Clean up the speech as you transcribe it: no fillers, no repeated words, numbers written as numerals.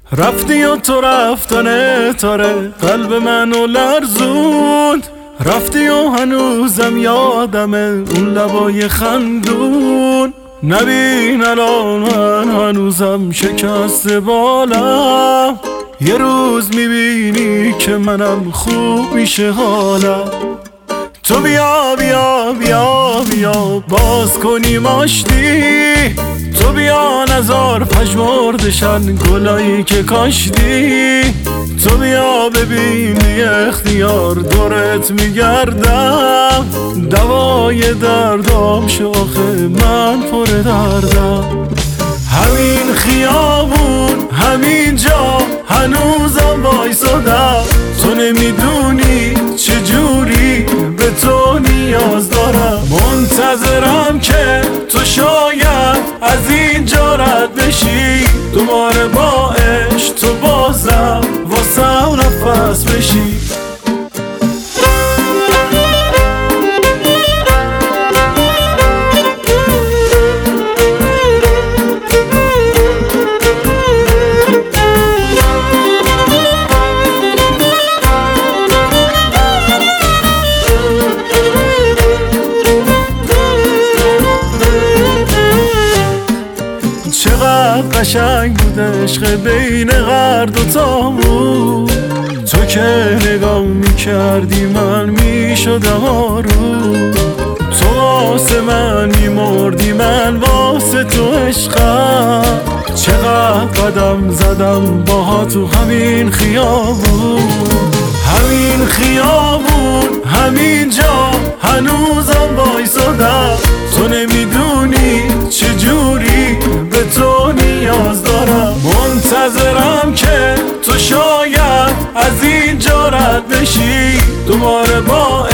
رفتی و تو رفتن تاره قلب منو لرزوند، رفتی و هنوزم یادمه اون لبای خندون. نبین الان من هنوزم شکست بالم، یه روز میبینی که منم خوب میشه حالم. تو بیا بیا بیا بیا باز کنیم آشتی، تو بیا نزار پژمردشن گلایی که کاشتی. تو بیا ببین بی اختیار دورت میگردم، دوای دردام شاخه من پر دردم. همین خیابون همین جا هنوزم وایسادم، تو نمیدونی چجوری به تو نیاز دارم. منتظرم که تو شاید از اینجا رد بشی، دوباره با عشق تو بازم واسم نفس بشی. چقدر قشنگ بود عشق بین هر دوتامون، تو که نگاه میکردی من میشدم آروم. تو واسه من میمردی من واسه تو عشقم، چقدر قدم زدم باها تو همین خیابون. همین خیابون همین جا هنوزم وایسادم، تو نمیدونی چجوری به تو نیاز دارم. منتظرم که تو شاید از اینجا رد بشی، دوباره با